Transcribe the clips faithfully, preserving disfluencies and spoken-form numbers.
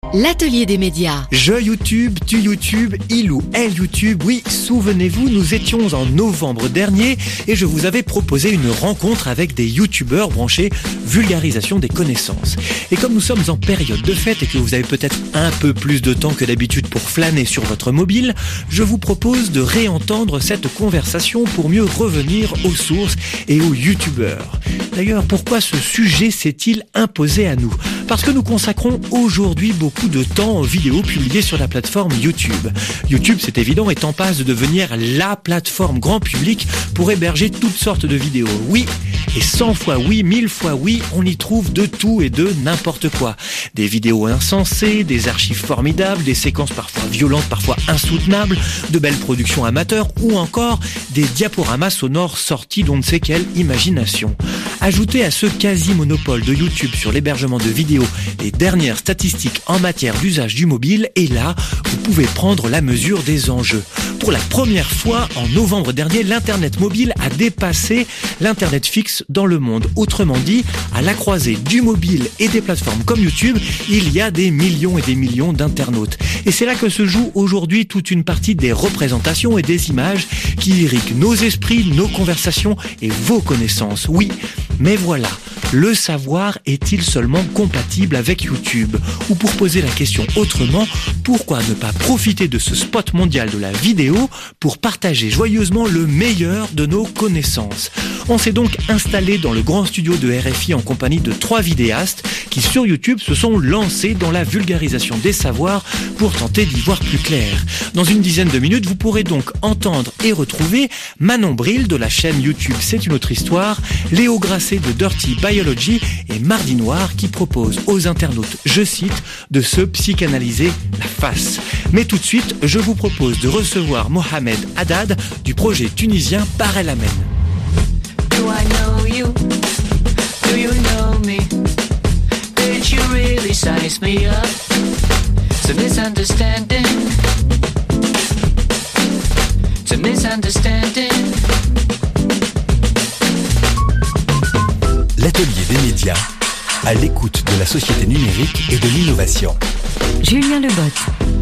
L'atelier des médias. Je YouTube, tu YouTube, il ou elle YouTube. Oui, souvenez-vous, nous étions en novembre dernier et je vous avais proposé une rencontre avec des youtubeurs branchés vulgarisation des connaissances. Et comme nous sommes en période de fête et que vous avez peut-être un peu plus de temps que d'habitude pour flâner sur votre mobile, je vous propose de réentendre cette conversation pour mieux revenir aux sources et aux youtubeurs. D'ailleurs, pourquoi ce sujet s'est-il imposé à nous ? Parce que nous consacrons aujourd'hui beaucoup de temps aux vidéos publiées sur la plateforme YouTube. YouTube, c'est évident, est en passe de devenir la plateforme grand public pour héberger toutes sortes de vidéos. Oui, et cent fois oui, mille fois oui, on y trouve de tout et de n'importe quoi. Des vidéos insensées, des archives formidables, des séquences parfois violentes, parfois insoutenables, de belles productions amateurs ou encore des diaporamas sonores sortis d'on ne sait quelle imagination. Ajoutez à ce quasi-monopole de YouTube sur l'hébergement de vidéos les dernières statistiques en matière d'usage du mobile et là, vous pouvez prendre la mesure des enjeux. Pour la première fois, en novembre dernier, l'Internet mobile a dépassé l'Internet fixe dans le monde. Autrement dit, à la croisée du mobile et des plateformes comme YouTube, il y a des millions et des millions d'internautes. Et c'est là que se joue aujourd'hui toute une partie des représentations et des images qui irriguent nos esprits, nos conversations et vos connaissances. Oui, mais voilà, le savoir est-il seulement compatible avec YouTube ? Ou pour poser la question autrement, pourquoi ne pas profiter de ce spot mondial de la vidéo pour partager joyeusement le meilleur de nos connaissances ? On s'est donc installé dans le grand studio de R F I en compagnie de trois vidéastes qui sur YouTube se sont lancés dans la vulgarisation des savoirs pour tenter d'y voir plus clair. Dans une dizaine de minutes, vous pourrez donc entendre et retrouver Manon Bril de la chaîne YouTube C'est une autre histoire, Léo Grasset de Dirty Biology et Mardi Noir qui propose aux internautes, je cite, de se psychanalyser la face. Mais tout de suite, je vous propose de recevoir Mohamed Haddad du projet tunisien Bar El Amen. Do I know you? Do you know me? Did you really size me up? It's a misunderstanding. It's a misunderstanding. L'atelier des médias, à l'écoute de la société numérique et de l'innovation. Julien Lebotte.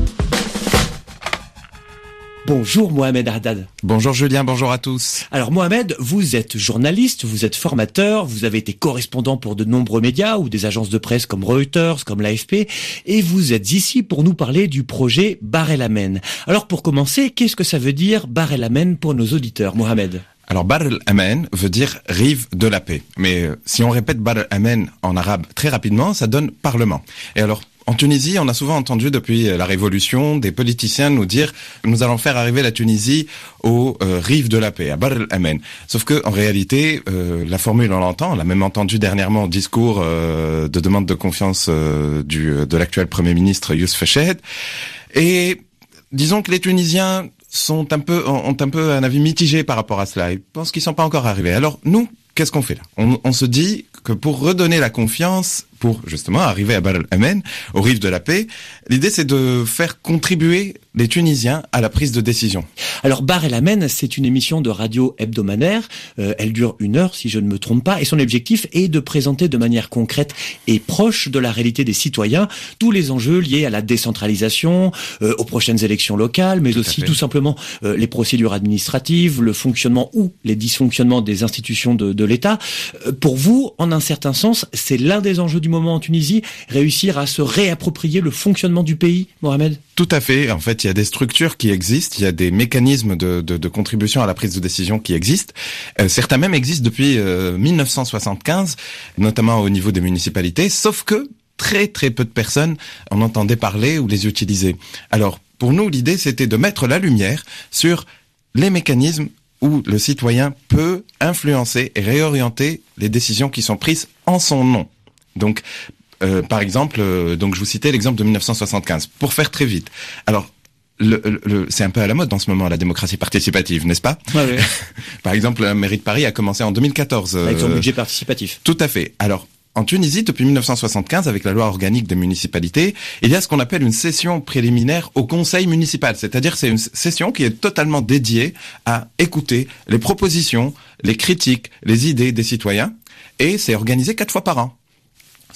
Bonjour Mohamed Haddad. Bonjour Julien, bonjour à tous. Alors Mohamed, vous êtes journaliste, vous êtes formateur, vous avez été correspondant pour de nombreux médias ou des agences de presse comme Reuters, comme l'A F P, et vous êtes ici pour nous parler du projet Bar El Amen. Alors pour commencer, qu'est-ce que ça veut dire Bar El Amen pour nos auditeurs, Mohamed ? Alors Bar El Amen veut dire rive de la paix. Mais euh, si on répète Bar El Amen en arabe très rapidement, ça donne parlement. Et alors en Tunisie, on a souvent entendu depuis la Révolution des politiciens nous dire « nous allons faire arriver la Tunisie aux euh, rives de la paix, à Bar El Amen ». Sauf que en réalité, euh, la formule on l'entend, on l'a même entendu dernièrement au discours euh, de demande de confiance euh, du de l'actuel Premier ministre Youssef Chahd. Et disons que les Tunisiens sont un peu ont un peu un avis mitigé par rapport à cela. Ils pensent qu'ils sont pas encore arrivés. Alors nous, qu'est-ce qu'on fait là ? on, on se dit que pour redonner la confiance, pour justement arriver à Bar El Amen, aux rives de la paix, l'idée c'est de faire contribuer les Tunisiens à la prise de décision. Alors Bar El Amen, c'est une émission de radio hebdomadaire, euh, elle dure une heure si je ne me trompe pas, et son objectif est de présenter de manière concrète et proche de la réalité des citoyens tous les enjeux liés à la décentralisation, euh, aux prochaines élections locales, mais tout aussi tout simplement euh, les procédures administratives, le fonctionnement ou les dysfonctionnements des institutions de, de l'État. Euh, pour vous, en un certain sens, c'est l'un des enjeux du moment en Tunisie, réussir à se réapproprier le fonctionnement du pays, Mohamed ? Tout à fait. En fait, il y a des structures qui existent, il y a des mécanismes de, de, de contribution à la prise de décision qui existent. Euh, certains même existent depuis euh, mille neuf cent soixante-quinze, notamment au niveau des municipalités, sauf que très très peu de personnes en entendaient parler ou les utilisaient. Alors, pour nous, l'idée, c'était de mettre la lumière sur les mécanismes où le citoyen peut influencer et réorienter les décisions qui sont prises en son nom. Donc, euh, par exemple, euh, donc je vous citais l'exemple de mille neuf cent soixante-quinze. Pour faire très vite. Alors, le, le, le, c'est un peu à la mode en ce moment, la démocratie participative, n'est-ce pas ? Ouais, ouais. Par exemple, la mairie de Paris a commencé en deux mille quatorze. Euh, Avec son budget participatif. Tout à fait. Alors, en Tunisie, depuis mille neuf cent soixante-quinze, avec la loi organique des municipalités, il y a ce qu'on appelle une session préliminaire au conseil municipal. C'est-à-dire c'est une session qui est totalement dédiée à écouter les propositions, les critiques, les idées des citoyens. Et c'est organisé quatre fois par an.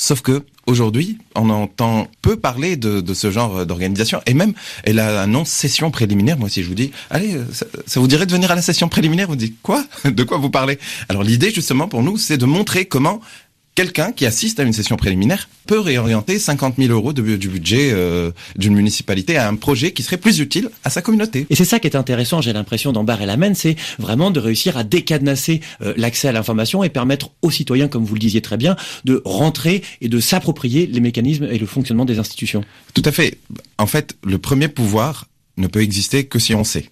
Sauf que aujourd'hui, on entend peu parler de, de ce genre d'organisation. Et même, elle annonce session préliminaire. Moi, si je vous dis, allez, ça, ça vous dirait de venir à la session préliminaire, vous dites quoi? De quoi vous parlez? Alors l'idée, justement, pour nous, c'est de montrer comment quelqu'un qui assiste à une session préliminaire peut réorienter cinquante mille euros de, du budget euh, d'une municipalité à un projet qui serait plus utile à sa communauté. Et c'est ça qui est intéressant, j'ai l'impression, dans Bar El Amen, c'est vraiment de réussir à décadenasser euh, l'accès à l'information et permettre aux citoyens, comme vous le disiez très bien, de rentrer et de s'approprier les mécanismes et le fonctionnement des institutions. Tout à fait. En fait, le premier pouvoir ne peut exister que si on sait.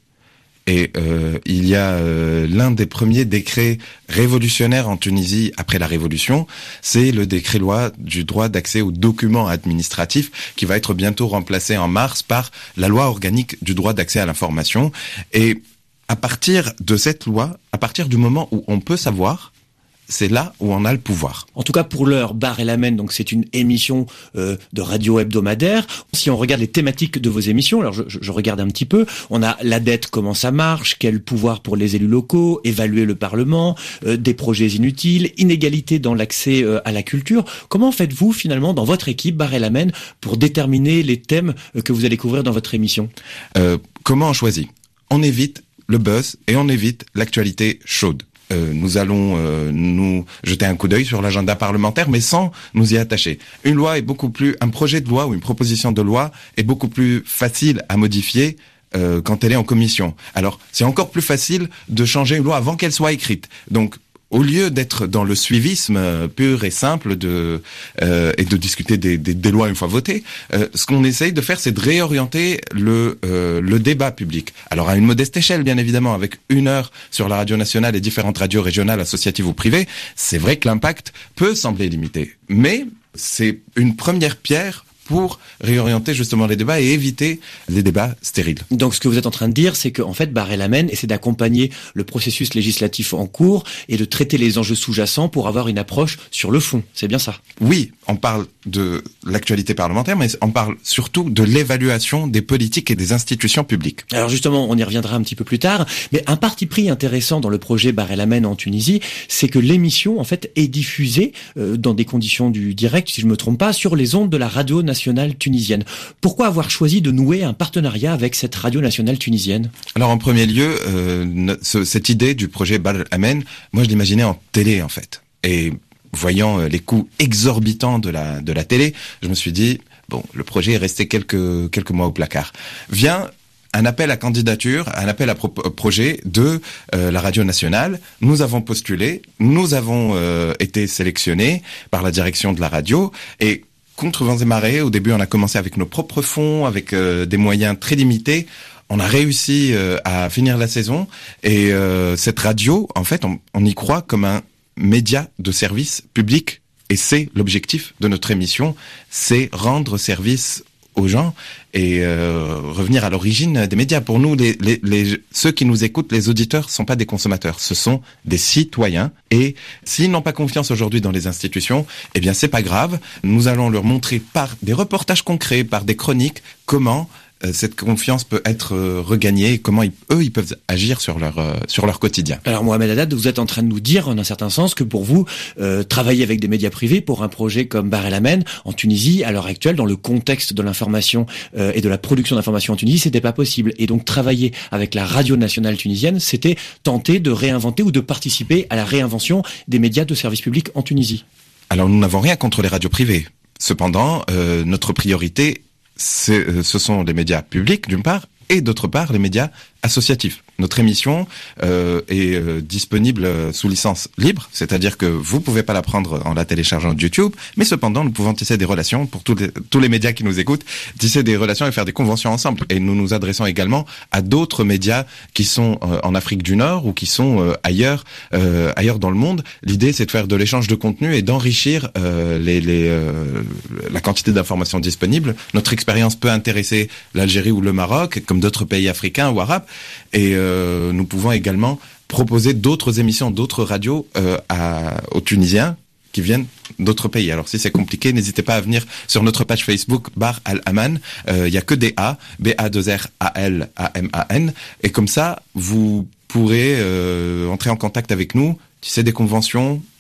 Et euh, il y a euh, l'un des premiers décrets révolutionnaires en Tunisie après la Révolution, c'est le décret-loi du droit d'accès aux documents administratifs qui va être bientôt remplacé en mars par la loi organique du droit d'accès à l'information. Et à partir de cette loi, à partir du moment où on peut savoir, c'est là où on a le pouvoir. En tout cas, pour l'heure, Bar El Amen, donc c'est une émission euh, de radio hebdomadaire. Si on regarde les thématiques de vos émissions, alors je, je, je regarde un petit peu, on a la dette, comment ça marche, quel pouvoir pour les élus locaux, évaluer le Parlement, euh, des projets inutiles, inégalité dans l'accès euh, à la culture. Comment faites-vous finalement dans votre équipe Bar El Amen pour déterminer les thèmes euh, que vous allez couvrir dans votre émission? euh, Comment on choisit? On évite le buzz et on évite l'actualité chaude. Euh, nous allons euh, nous jeter un coup d'œil sur l'agenda parlementaire, mais sans nous y attacher. Une loi est beaucoup plus, un projet de loi ou une proposition de loi est beaucoup plus facile à modifier euh, quand elle est en commission. Alors, c'est encore plus facile de changer une loi avant qu'elle soit écrite. Donc, au lieu d'être dans le suivisme euh, pur et simple de euh, et de discuter des, des, des lois une fois votées, euh, ce qu'on essaye de faire, c'est de réorienter le euh, le débat public. Alors à une modeste échelle, bien évidemment, avec une heure sur la radio nationale et différentes radios régionales, associatives ou privées, c'est vrai que l'impact peut sembler limité, mais c'est une première pierre pour réorienter justement les débats et éviter les débats stériles. Donc ce que vous êtes en train de dire, c'est qu'en fait, Bar El Amen essaie d'accompagner le processus législatif en cours et de traiter les enjeux sous-jacents pour avoir une approche sur le fond. C'est bien ça? Oui, on parle de l'actualité parlementaire, mais on parle surtout de l'évaluation des politiques et des institutions publiques. Alors justement, on y reviendra un petit peu plus tard, mais un parti pris intéressant dans le projet Bar El Amen en Tunisie, c'est que l'émission, en fait, est diffusée euh, dans des conditions du direct, si je me trompe pas, sur les ondes de la radio nationale tunisienne. Pourquoi avoir choisi de nouer un partenariat avec cette radio nationale tunisienne? Alors en premier lieu, euh, ce, cette idée du projet Bar El Amen, moi je l'imaginais en télé en fait. Et voyant euh, les coûts exorbitants de la de la télé, je me suis dit bon, le projet est resté quelques quelques mois au placard. Vient un appel à candidature, un appel à pro- projet de euh, la radio nationale. Nous avons postulé, nous avons euh, été sélectionnés par la direction de la radio et contre vents et marées, au début on a commencé avec nos propres fonds, avec euh, des moyens très limités. On a réussi euh, à finir la saison et euh, cette radio, en fait, on, on y croit comme un média de service public et c'est l'objectif de notre émission, c'est rendre service aux gens et euh, revenir à l'origine des médias. Pour nous, les, les, les, ceux qui nous écoutent, les auditeurs, sont pas des consommateurs, ce sont des citoyens. Et s'ils n'ont pas confiance aujourd'hui dans les institutions, eh bien c'est pas grave. Nous allons leur montrer par des reportages concrets, par des chroniques, comment euh, cette confiance peut être euh, regagnée, et comment ils, eux ils peuvent agir sur leur euh, sur leur quotidien. Alors Mohamed Haddad, vous êtes en train de nous dire, en un certain sens, que pour vous, euh, travailler avec des médias privés pour un projet comme Bar El Amen en Tunisie, à l'heure actuelle, dans le contexte de l'information euh, et de la production d'information en Tunisie, c'était pas possible. Et donc travailler avec la radio nationale tunisienne, c'était tenter de réinventer ou de participer à la réinvention des médias de service public en Tunisie. Alors nous n'avons rien contre les radios privées. Cependant, euh, notre priorité, c'est, euh, ce sont les médias publics d'une part et d'autre part les médias associatifs. Notre émission euh, est euh, disponible euh, sous licence libre, c'est-à-dire que vous pouvez pas la prendre en la téléchargeant de YouTube, mais cependant nous pouvons tisser des relations pour tous les, tous les médias qui nous écoutent, tisser des relations et faire des conventions ensemble. Et nous nous adressons également à d'autres médias qui sont euh, en Afrique du Nord ou qui sont euh, ailleurs, euh, ailleurs dans le monde. L'idée c'est de faire de l'échange de contenu et d'enrichir euh, les, les, euh, la quantité d'informations disponibles. Notre expérience peut intéresser l'Algérie ou le Maroc, comme d'autres pays africains ou arabes. Et euh, nous pouvons également proposer d'autres émissions, d'autres radios euh, à, aux Tunisiens qui viennent d'autres pays. Alors si c'est compliqué, n'hésitez pas à venir sur notre page Facebook Bar El Amen. Il euh, y a que des A, B A deux R A L A M A N. Et comme ça, vous pourrez euh, entrer en contact avec nous, tisser des conventions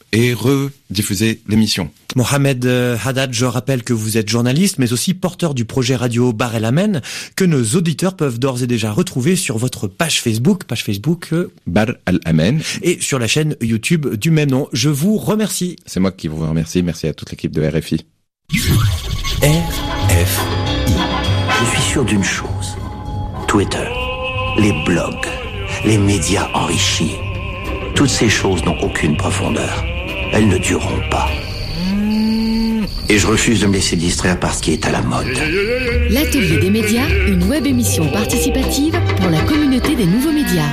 et rediffuser l'émission. Mohamed Haddad, je rappelle que vous êtes journaliste, mais aussi porteur du projet radio Bar El Amen, que nos auditeurs peuvent d'ores et déjà retrouver sur votre page Facebook, page Facebook euh, Bar El Amen, et sur la chaîne YouTube du même nom. Je vous remercie. C'est moi qui vous remercie. Merci à toute l'équipe de R F I. R F I. Je suis sûr d'une chose. Twitter, les blogs, les médias enrichis, toutes ces choses n'ont aucune profondeur. Elles ne dureront pas. Et je refuse de me laisser distraire par ce qui est à la mode. L'Atelier des médias, une web émission participative pour la communauté des nouveaux médias.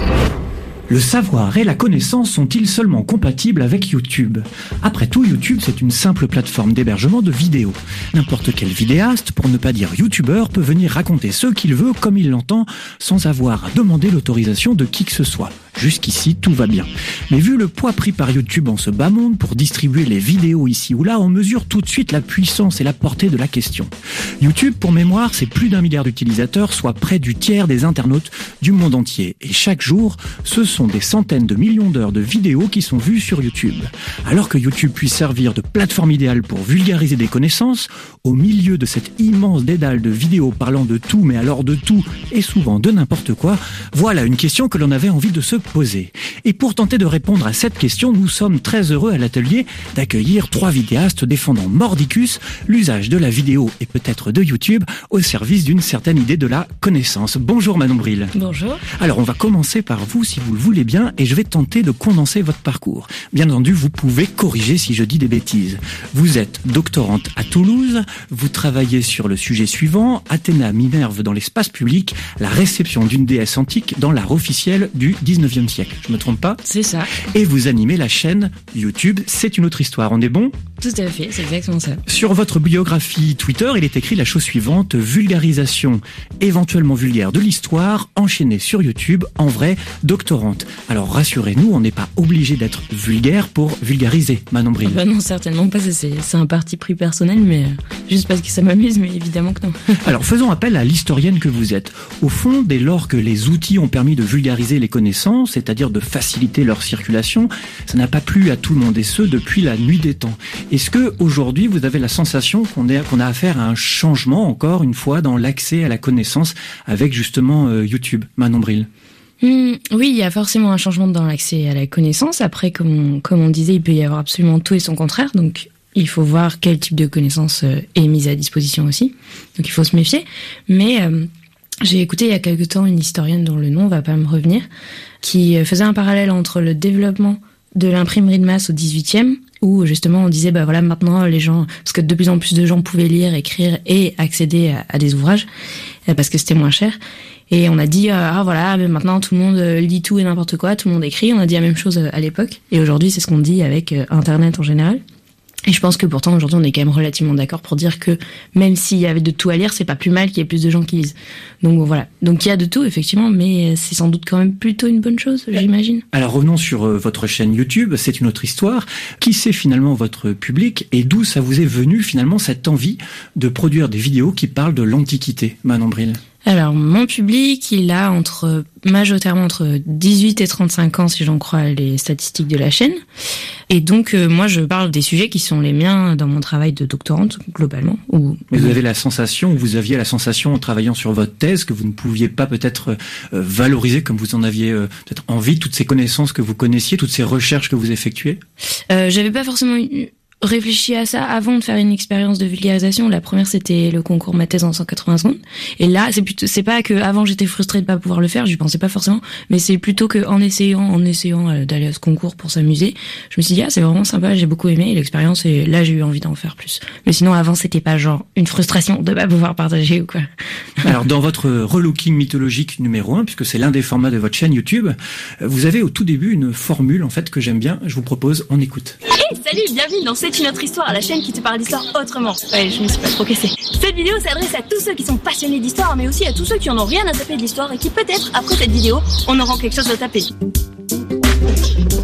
Le savoir et la connaissance sont-ils seulement compatibles avec YouTube ? Après tout, YouTube, c'est une simple plateforme d'hébergement de vidéos. N'importe quel vidéaste, pour ne pas dire youtubeur, peut venir raconter ce qu'il veut comme il l'entend, sans avoir à demander l'autorisation de qui que ce soit. Jusqu'ici, tout va bien. Mais vu le poids pris par YouTube en ce bas monde pour distribuer les vidéos ici ou là, on mesure tout de suite la puissance et la portée de la question. YouTube, pour mémoire, c'est plus d'un milliard d'utilisateurs, soit près du tiers des internautes du monde entier. Et chaque jour, ce sont des centaines de millions d'heures de vidéos qui sont vues sur YouTube. Alors que YouTube puisse servir de plateforme idéale pour vulgariser des connaissances, au milieu de cette immense dédale de vidéos parlant de tout, mais alors de tout, et souvent de n'importe quoi, voilà une question que l'on avait envie de se poser. Et pour tenter de répondre à cette question, nous sommes très heureux à l'atelier d'accueillir trois vidéastes défendant mordicus l'usage de la vidéo et peut-être de YouTube au service d'une certaine idée de la connaissance. Bonjour Manon Bril. Bonjour. Alors on va commencer par vous si vous le voulez bien et je vais tenter de condenser votre parcours. Bien entendu, vous pouvez corriger si je dis des bêtises. Vous êtes doctorante à Toulouse, vous travaillez sur le sujet suivant, Athéna Minerve dans l'espace public, la réception d'une déesse antique dans l'art officiel du dix-neuvième siècle. Je me trompe pas ? C'est ça. Et vous animez la chaîne YouTube C'est une autre histoire. On est bon ? Tout à fait, c'est exactement ça. Sur votre biographie Twitter, il est écrit la chose suivante: vulgarisation éventuellement vulgaire de l'histoire, enchaînée sur YouTube, en vrai, doctorante. Alors rassurez-nous, on n'est pas obligé d'être vulgaire pour vulgariser, Manon Bril. Bah non, certainement pas, c'est, c'est un parti pris personnel, mais juste parce que ça m'amuse, mais évidemment que non. Alors faisons appel à l'historienne que vous êtes. Au fond, dès lors que les outils ont permis de vulgariser les connaissances, c'est-à-dire de faciliter leur circulation, ça n'a pas plu à tout le monde, et ce, depuis la nuit des temps. Est-ce que aujourd'hui vous avez la sensation qu'on est, qu'on a affaire à un changement, encore une fois, dans l'accès à la connaissance avec justement euh, YouTube, Manon Bril? Mmh, oui, il y a forcément un changement dans l'accès à la connaissance. Après, comme on, comme on disait, il peut y avoir absolument tout et son contraire. Donc, il faut voir quel type de connaissance euh, est mise à disposition aussi. Donc, il faut se méfier. Mais euh, j'ai écouté il y a quelque temps une historienne dont le nom va pas me revenir, qui faisait un parallèle entre le développement de l'imprimerie de masse au dix-huitième, où justement on disait bah voilà, maintenant les gens, parce que de plus en plus de gens pouvaient lire, écrire et accéder à, à des ouvrages parce que c'était moins cher, et on a dit ah voilà, mais maintenant tout le monde lit tout et n'importe quoi, tout le monde écrit. On a dit la même chose à l'époque, et aujourd'hui c'est ce qu'on dit avec Internet en général. Et je pense que pourtant aujourd'hui on est quand même relativement d'accord pour dire que même s'il y avait de tout à lire, c'est pas plus mal qu'il y ait plus de gens qui lisent. Donc bon, voilà. Donc il y a de tout effectivement, mais c'est sans doute quand même plutôt une bonne chose, j'imagine. Alors revenons sur euh, votre chaîne YouTube, C'est une autre histoire. Qui c'est finalement votre public et d'où ça vous est venu finalement cette envie de produire des vidéos qui parlent de l'Antiquité, Manon Bril? Alors, mon public, il a entre, majoritairement entre dix-huit et trente-cinq ans, si j'en crois les statistiques de la chaîne. Et donc, euh, moi, je parle des sujets qui sont les miens dans mon travail de doctorante, globalement. Ou, Mais vous avez la sensation, vous aviez la sensation en travaillant sur votre thèse que vous ne pouviez pas peut-être euh, valoriser comme vous en aviez euh, peut-être envie, toutes ces connaissances que vous connaissiez, toutes ces recherches que vous effectuez? euh, J'avais pas forcément eu réfléchi à ça avant de faire une expérience de vulgarisation. La première, c'était le concours ma thèse en cent quatre-vingts secondes. Et là, c'est plutôt, c'est pas que avant j'étais frustrée de pas pouvoir le faire, j'y pensais pas forcément, mais c'est plutôt que en essayant, en essayant d'aller à ce concours pour s'amuser, je me suis dit ah c'est vraiment sympa, j'ai beaucoup aimé l'expérience et là j'ai eu envie d'en faire plus. Mais sinon avant c'était pas genre une frustration de pas pouvoir partager ou quoi. Alors dans votre relooking mythologique numéro un, puisque c'est l'un des formats de votre chaîne YouTube, vous avez au tout début une formule en fait que j'aime bien. Je vous propose, on écoute. Hey, salut, bienvenue dans C'est une autre histoire, la chaîne qui te parle d'histoire autrement. Ouais, je me suis pas trop cassée. Cette vidéo s'adresse à tous ceux qui sont passionnés d'histoire, mais aussi à tous ceux qui en ont rien à taper de l'histoire et qui peut-être, après cette vidéo, en auront quelque chose à taper. Et pour cette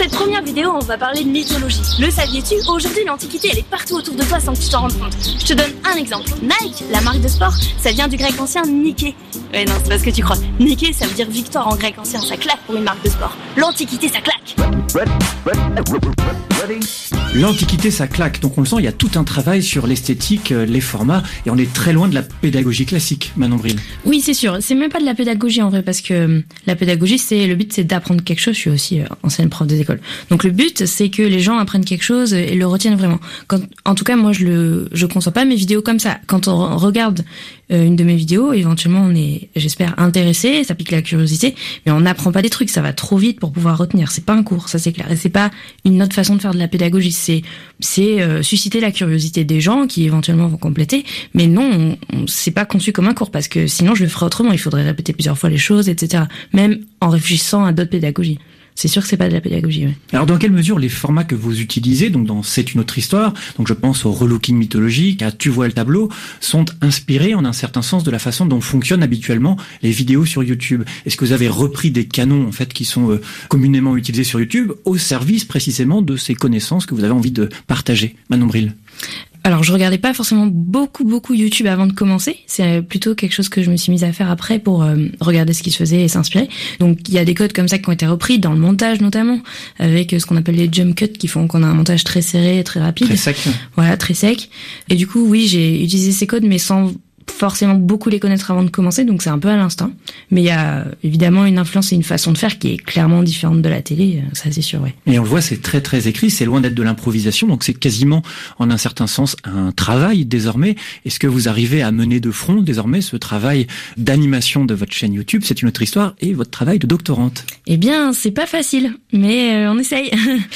cette première vidéo, on va parler de mythologie. Le saviez-tu? Aujourd'hui, l'Antiquité, elle est partout autour de toi sans que tu t'en rendes compte. Je te donne un exemple. Nike, la marque de sport, ça vient du grec ancien Nike. Ouais, non, c'est pas ce que tu crois. Nike, ça veut dire victoire en grec ancien. Ça claque pour une marque de sport. L'Antiquité, ça claque. L'Antiquité, ça claque. Donc on le sent, il y a tout un travail sur l'esthétique, les formats, et on est très loin de la pédagogie classique, Manon Bril. Oui, c'est sûr. C'est même pas de la pédagogie en vrai, parce que la pédagogie, c'est le but, c'est d'apprendre quelque chose. Je suis aussi euh, ancienne prof des écoles. Donc le but, c'est que les gens apprennent quelque chose et le retiennent vraiment. Quand, en tout cas, moi, je le, je conçois pas mes vidéos comme ça. Quand on regarde euh, une de mes vidéos, éventuellement, on est, j'espère, intéressé, ça pique la curiosité, mais on n'apprend pas des trucs. Ça va trop vite pour pouvoir retenir. C'est pas un cours, ça c'est clair. Et c'est pas une autre façon de faire de la pédagogie. C'est, c'est euh, susciter la curiosité des gens qui éventuellement vont compléter. Mais non, on, on, c'est pas conçu comme un cours parce que sinon je le ferais autrement. Il faudrait répéter plusieurs fois les choses, et cetera. Même en réfléchissant à d'autres pédagogies. C'est sûr que c'est pas de la pédagogie. Ouais. Alors dans quelle mesure les formats que vous utilisez, donc dans C'est une autre histoire, donc je pense au relooking mythologique, à Tu vois le tableau, sont inspirés en un certain sens de la façon dont fonctionnent habituellement les vidéos sur YouTube? Est-ce que vous avez repris des canons en fait qui sont euh, communément utilisés sur YouTube au service précisément de ces connaissances que vous avez envie de partager? Manon Bril. Alors, je regardais pas forcément beaucoup, beaucoup YouTube avant de commencer. C'est plutôt quelque chose que je me suis mise à faire après pour euh, regarder ce qui se faisait et s'inspirer. Donc, il y a des codes comme ça qui ont été repris dans le montage notamment, avec ce qu'on appelle les jump cuts qui font qu'on a un montage très serré, très rapide. Très sec. Voilà, très sec. Et du coup, oui, j'ai utilisé ces codes, mais sans forcément beaucoup les connaître avant de commencer, donc c'est un peu à l'instinct. Mais il y a évidemment une influence et une façon de faire qui est clairement différente de la télé, ça c'est sûr, ouais. Et on le voit, c'est très très écrit, c'est loin d'être de l'improvisation, donc c'est quasiment en un certain sens un travail désormais. Est-ce que vous arrivez à mener de front désormais ce travail d'animation de votre chaîne YouTube, C'est une autre histoire, et votre travail de doctorante? Eh bien, c'est pas facile, mais euh, on essaye.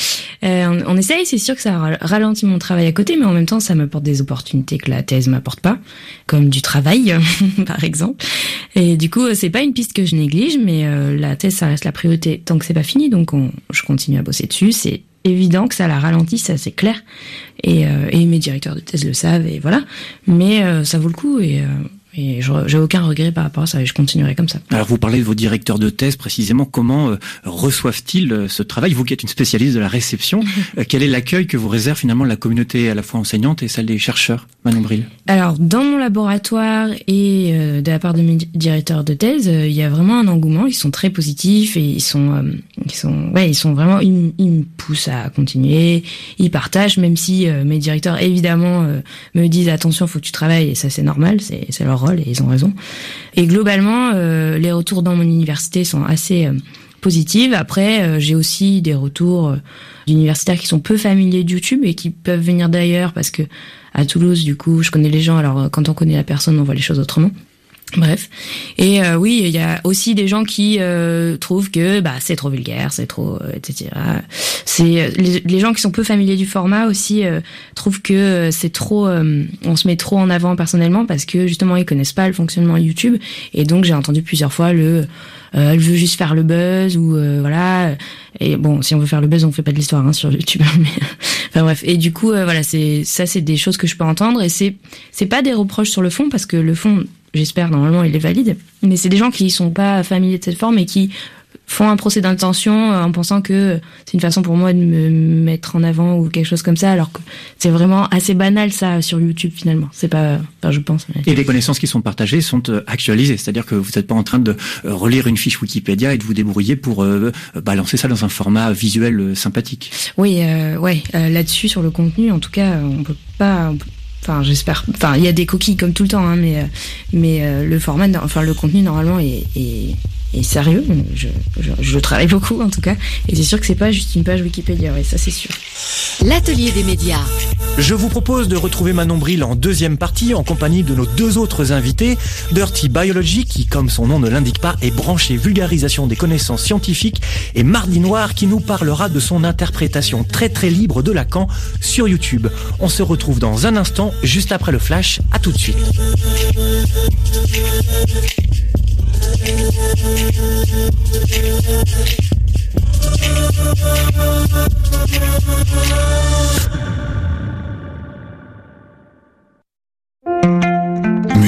euh, on, on essaye, c'est sûr que ça ralentit mon travail à côté, mais en même temps ça m'apporte des opportunités que la thèse m'apporte pas, comme du travail par exemple, et du coup c'est pas une piste que je néglige, mais euh, la thèse ça reste la priorité tant que c'est pas fini, donc on, je continue à bosser dessus. C'est évident que ça la ralentit, ça c'est clair, et, euh, et mes directeurs de thèse le savent, et voilà, mais euh, ça vaut le coup, et euh, Et je, j'ai aucun regret par rapport à ça, et je continuerai comme ça. Alors vous parlez de vos directeurs de thèse précisément, comment euh, reçoivent-ils euh, ce travail? Vous qui êtes une spécialiste de la réception, euh, quel est l'accueil que vous réserve finalement la communauté à la fois enseignante et celle des chercheurs, Manon Bril? Alors dans mon laboratoire et euh, de la part de mes directeurs de thèse, euh, il y a vraiment un engouement, ils sont très positifs et ils sont, euh, ils sont, ouais, ils sont vraiment, ils, ils me poussent à continuer, ils partagent, même si euh, mes directeurs évidemment euh, me disent attention, faut que tu travailles, et ça c'est normal, c'est, c'est leur rôle et ils ont raison. Et globalement, euh, les retours dans mon université sont assez euh, positifs. Après, euh, j'ai aussi des retours euh, d'universitaires qui sont peu familiers de YouTube et qui peuvent venir d'ailleurs parce que à Toulouse, du coup, je connais les gens. Alors, quand on connaît la personne, on voit les choses autrement. Bref. Et euh, oui, il y a aussi des gens qui euh, trouvent que bah c'est trop vulgaire, c'est trop, euh, et cetera. C'est les, les gens qui sont peu familiers du format aussi euh, trouvent que c'est trop, euh, on se met trop en avant personnellement parce que justement ils connaissent pas le fonctionnement YouTube. Et donc j'ai entendu plusieurs fois le, euh, elle veut juste faire le buzz ou euh, voilà. Et bon, si on veut faire le buzz, on fait pas de l'histoire hein, sur YouTube. Mais enfin bref. Et du coup, euh, voilà, c'est ça, c'est des choses que je peux entendre et c'est c'est pas des reproches sur le fond parce que le fond, j'espère, normalement, il est valide. Mais c'est des gens qui sont pas familiers de cette forme et qui font un procès d'intention en pensant que c'est une façon pour moi de me mettre en avant ou quelque chose comme ça, alors que c'est vraiment assez banal, ça, sur YouTube, finalement. C'est pas, enfin, je pense. Mais... Et les connaissances qui sont partagées sont actualisées. C'est-à-dire que vous n'êtes pas en train de relire une fiche Wikipédia et de vous débrouiller pour euh, balancer ça dans un format visuel sympathique. Oui, euh, ouais, euh, là-dessus, sur le contenu, en tout cas, on peut pas... On peut... Enfin, j'espère. Enfin, il y a des coquilles comme tout le temps, hein, mais mais euh, le format, enfin le contenu normalement est, est, est sérieux. Je, je, je travaille beaucoup en tout cas, et c'est sûr que c'est pas juste une page Wikipédia. Ouais, ça c'est sûr. L'atelier des médias. Je vous propose de retrouver Manon Bril en deuxième partie en compagnie de nos deux autres invités. Dirty Biology, qui comme son nom ne l'indique pas, est branché vulgarisation des connaissances scientifiques, et Mardi Noir, qui nous parlera de son interprétation très très libre de Lacan sur YouTube. On se retrouve dans un instant, juste après le flash. À tout de suite.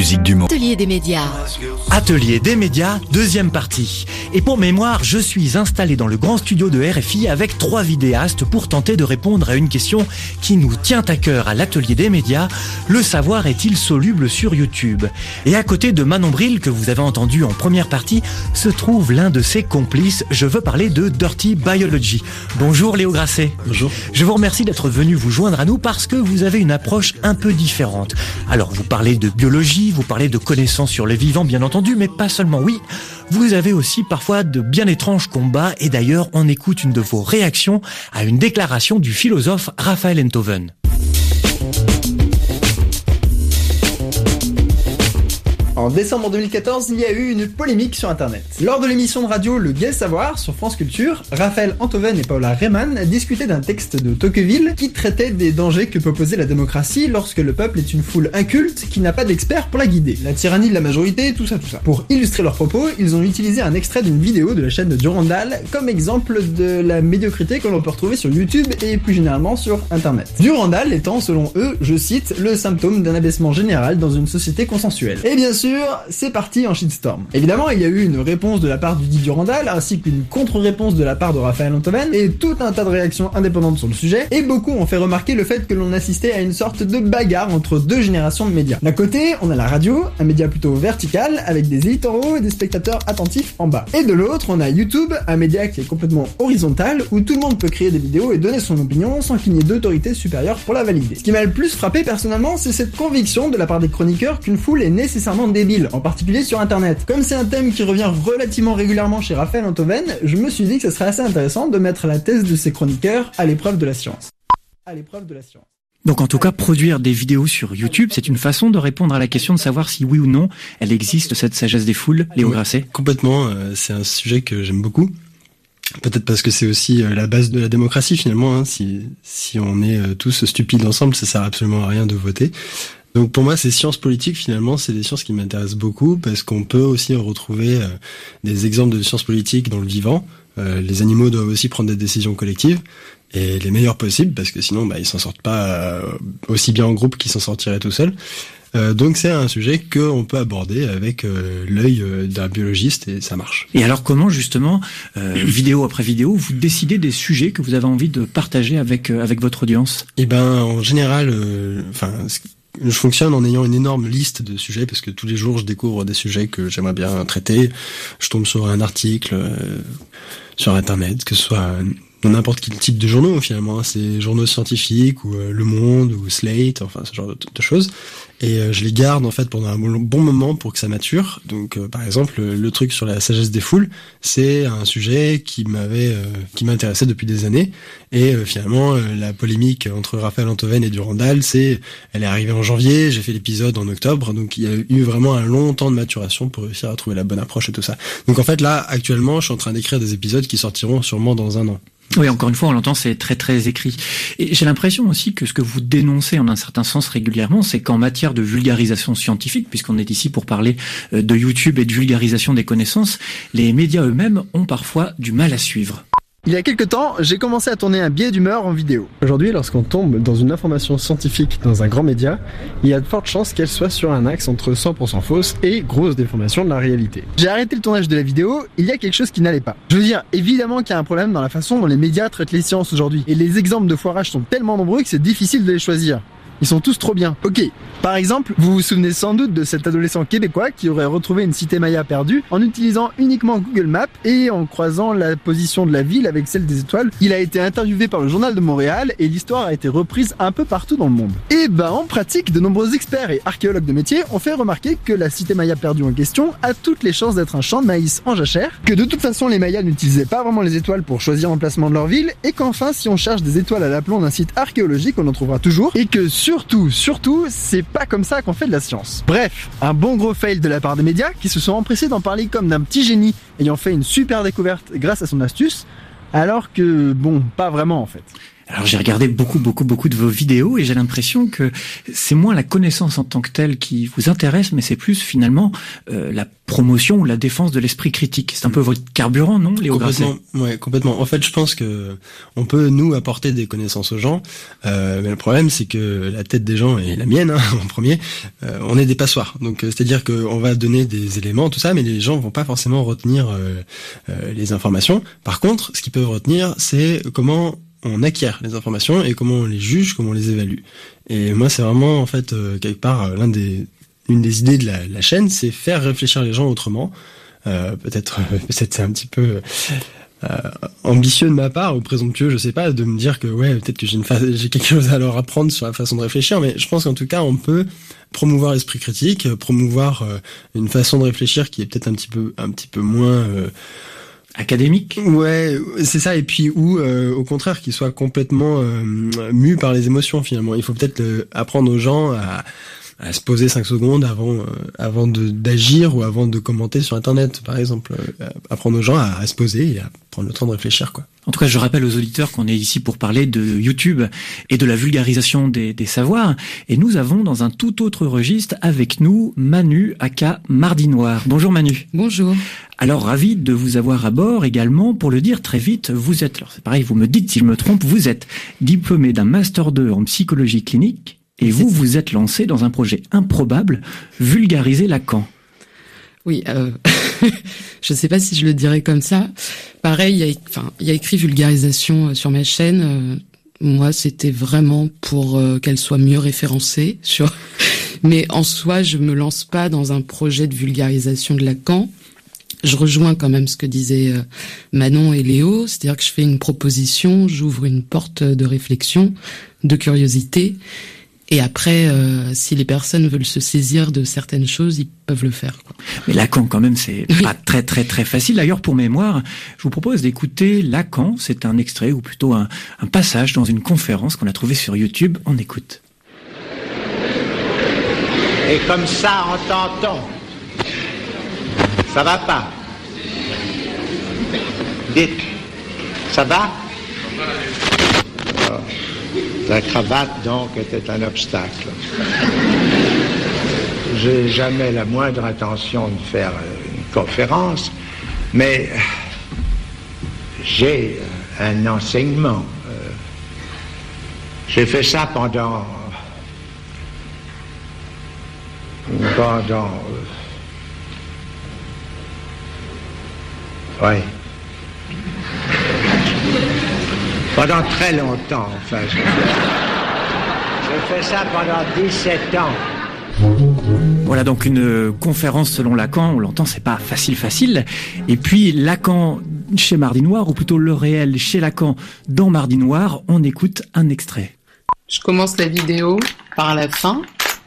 musique du monde. Atelier des médias. Atelier des médias, deuxième partie. Et pour mémoire, je suis installé dans le grand studio de R F I avec trois vidéastes pour tenter de répondre à une question qui nous tient à cœur à l'Atelier des médias. Le savoir est-il soluble sur YouTube? Et à côté de Manon Bril, que vous avez entendu en première partie, se trouve l'un de ses complices. Je veux parler de Dirty Biology. Bonjour Léo Grasset. Bonjour. Je vous remercie d'être venu vous joindre à nous parce que vous avez une approche un peu différente. Alors vous parlez de biologie, vous parlez de connaissances sur le vivant bien entendu, mais pas seulement, oui. Vous avez aussi parfois de bien étranges combats et d'ailleurs on écoute une de vos réactions à une déclaration du philosophe Raphaël Enthoven. En décembre deux mille quatorze, il y a eu une polémique sur internet. Lors de l'émission de radio Le Gai Savoir sur France Culture, Raphaël Enthoven et Paula Rehmann discutaient d'un texte de Tocqueville qui traitait des dangers que peut poser la démocratie lorsque le peuple est une foule inculte qui n'a pas d'experts pour la guider. La tyrannie de la majorité, tout ça, tout ça. Pour illustrer leurs propos, ils ont utilisé un extrait d'une vidéo de la chaîne de Durandal comme exemple de la médiocrité que l'on peut retrouver sur YouTube et plus généralement sur internet. Durandal étant, selon eux, je cite, le symptôme d'un abaissement général dans une société consensuelle. Et bien sûr, c'est parti en shitstorm. Évidemment, il y a eu une réponse de la part du dit Durandal, ainsi qu'une contre-réponse de la part de Raphaël Enthoven, et tout un tas de réactions indépendantes sur le sujet, et beaucoup ont fait remarquer le fait que l'on assistait à une sorte de bagarre entre deux générations de médias. D'un côté, on a la radio, un média plutôt vertical, avec des élites en haut et des spectateurs attentifs en bas. Et de l'autre, on a YouTube, un média qui est complètement horizontal, où tout le monde peut créer des vidéos et donner son opinion sans qu'il n'y ait d'autorité supérieure pour la valider. Ce qui m'a le plus frappé personnellement, c'est cette conviction de la part des chroniqueurs qu'une foule est nécessairement débile, en particulier sur internet. Comme c'est un thème qui revient relativement régulièrement chez Raphaël Enthoven, je me suis dit que ce serait assez intéressant de mettre la thèse de ces chroniqueurs à l'épreuve de la science. À l'épreuve de la science. Donc en tout cas, produire des vidéos sur YouTube, c'est une façon de répondre à la question de savoir si oui ou non, elle existe, cette sagesse des foules, Léo ouais, Grasset. Complètement, euh, c'est un sujet que j'aime beaucoup. Peut-être parce que c'est aussi euh, la base de la démocratie finalement. Hein. Si, si on est euh, tous stupides ensemble, ça sert absolument à rien de voter. Donc pour moi, ces sciences politiques, finalement, c'est des sciences qui m'intéressent beaucoup parce qu'on peut aussi retrouver euh, des exemples de sciences politiques dans le vivant. Euh, les animaux doivent aussi prendre des décisions collectives et les meilleures possibles parce que sinon, bah, ils s'en sortent pas euh, aussi bien en groupe qu'ils s'en sortiraient tout seuls. Euh, donc c'est un sujet qu'on peut aborder avec euh, l'œil euh, d'un biologiste et ça marche. Et alors comment justement, euh, vidéo après vidéo, vous décidez des sujets que vous avez envie de partager avec euh, avec votre audience? Eh ben en général, enfin. Euh, je fonctionne en ayant une énorme liste de sujets parce que tous les jours je découvre des sujets que j'aimerais bien traiter. Je tombe sur un article euh, sur internet, que ce soit dans n'importe quel type de journaux finalement, hein. C'est journaux scientifiques ou euh, Le Monde ou Slate, enfin ce genre de, de choses. Et euh, je les garde en fait pendant un bon moment pour que ça mature. Donc euh, par exemple le, le truc sur la sagesse des foules, c'est un sujet qui m'avait, euh, qui m'intéressait depuis des années. Et euh, finalement euh, la polémique entre Raphaël Enthoven et Durandal, c'est, elle est arrivée en janvier, j'ai fait l'épisode en octobre, donc il y a eu vraiment un long temps de maturation pour réussir à trouver la bonne approche et tout ça. Donc en fait là actuellement, je suis en train d'écrire des épisodes qui sortiront sûrement dans un an. Oui, encore une fois, on l'entend, c'est très très écrit. Et j'ai l'impression aussi que ce que vous dénoncez en un certain sens régulièrement, c'est qu'en matière de vulgarisation scientifique, puisqu'on est ici pour parler de YouTube et de vulgarisation des connaissances, les médias eux-mêmes ont parfois du mal à suivre. Il y a quelques temps, j'ai commencé à tourner un biais d'humeur en vidéo. Aujourd'hui, lorsqu'on tombe dans une information scientifique dans un grand média, il y a de fortes chances qu'elle soit sur un axe entre cent pour cent fausse et grosse déformation de la réalité. J'ai arrêté le tournage de la vidéo, il y a quelque chose qui n'allait pas. Je veux dire, évidemment qu'il y a un problème dans la façon dont les médias traitent les sciences aujourd'hui. Et les exemples de foirage sont tellement nombreux que c'est difficile de les choisir. Ils sont tous trop bien. Ok, par exemple, vous vous souvenez sans doute de cet adolescent québécois qui aurait retrouvé une cité maya perdue en utilisant uniquement Google Maps et en croisant la position de la ville avec celle des étoiles. Il a été interviewé par le Journal de Montréal et l'histoire a été reprise un peu partout dans le monde. Et ben en pratique, de nombreux experts et archéologues de métier ont fait remarquer que la cité maya perdue en question a toutes les chances d'être un champ de maïs en jachère, que de toute façon les mayas n'utilisaient pas vraiment les étoiles pour choisir l'emplacement de leur ville et qu'enfin si on cherche des étoiles à l'aplomb d'un site archéologique on en trouvera toujours et que surtout, surtout, c'est pas comme ça qu'on fait de la science. Bref, un bon gros fail de la part des médias qui se sont empressés d'en parler comme d'un petit génie ayant fait une super découverte grâce à son astuce, alors que, bon, pas vraiment en fait. Alors j'ai regardé beaucoup, beaucoup, beaucoup de vos vidéos et j'ai l'impression que c'est moins la connaissance en tant que telle qui vous intéresse, mais c'est plus finalement euh, la promotion ou la défense de l'esprit critique. C'est un peu votre carburant, non, Léo Grasset ? Complètement, ouais, complètement. En fait, je pense que on peut nous apporter des connaissances aux gens, euh, mais le problème c'est que la tête des gens et la mienne hein, en premier, euh, on est des passoires. Donc euh, c'est-à-dire qu'on va donner des éléments, tout ça, mais les gens vont pas forcément retenir euh, euh, les informations. Par contre, ce qu'ils peuvent retenir, c'est comment on acquiert les informations et comment on les juge, comment on les évalue. Et moi, c'est vraiment, en fait, euh, quelque part, l'un des, une des idées de la, la chaîne, c'est faire réfléchir les gens autrement. Euh, peut-être, euh, peut-être c'est un petit peu euh, ambitieux de ma part, ou présomptueux, je sais pas, de me dire que, ouais, peut-être que j'ai une fa- j'ai quelque chose à leur apprendre sur la façon de réfléchir, mais je pense qu'en tout cas, on peut promouvoir l'esprit critique, promouvoir euh, une façon de réfléchir qui est peut-être un petit peu, un petit peu moins... Euh, académique. Ouais, c'est ça. Et puis ou euh, au contraire, qu'ils soient complètement euh, mus par les émotions finalement. Il faut peut-être euh, apprendre aux gens à, à se poser cinq secondes avant euh, avant de d'agir ou avant de commenter sur Internet, par exemple. Euh, apprendre aux gens à, à se poser et à prendre le temps de réfléchir, quoi. En tout cas, je rappelle aux auditeurs qu'on est ici pour parler de YouTube et de la vulgarisation des, des savoirs. Et nous avons dans un tout autre registre avec nous Manu, aka Mardi Noir. Bonjour Manu. Bonjour. Alors, ravi de vous avoir à bord également. Pour le dire très vite, vous êtes, alors c'est pareil, vous me dites si je me trompe, vous êtes diplômé d'un Master deux en psychologie clinique et vous vous êtes lancé dans un projet improbable, vulgariser Lacan. Oui, euh, je sais pas si je le dirais comme ça. Pareil, il y a, enfin, il y a écrit vulgarisation sur ma chaîne. Euh, moi, c'était vraiment pour euh, qu'elle soit mieux référencée. Sur... Mais en soi, je me lance pas dans un projet de vulgarisation de Lacan. Je rejoins quand même ce que disaient euh, Manon et Léo, c'est-à-dire que je fais une proposition, j'ouvre une porte de réflexion, de curiosité. Et après, euh, si les personnes veulent se saisir de certaines choses, ils peuvent le faire, quoi. Mais Lacan, quand même, c'est oui. pas très très très facile. D'ailleurs, pour mémoire, je vous propose d'écouter Lacan. C'est un extrait, ou plutôt un, un passage dans une conférence qu'on a trouvé sur YouTube. On écoute. Et comme ça, entend-on. Ça va pas. Dites, ça va? Oh. La cravate, donc, était un obstacle. J'ai jamais la moindre intention de faire une conférence, mais j'ai un enseignement. J'ai fait ça pendant... pendant... oui. Pendant très longtemps, enfin. J'ai fait ça pendant dix-sept ans. Voilà donc une conférence selon Lacan, on l'entend, c'est pas facile facile. Et puis Lacan chez Mardi Noir, ou plutôt le réel chez Lacan dans Mardi Noir, on écoute un extrait. Je commence la vidéo par la fin.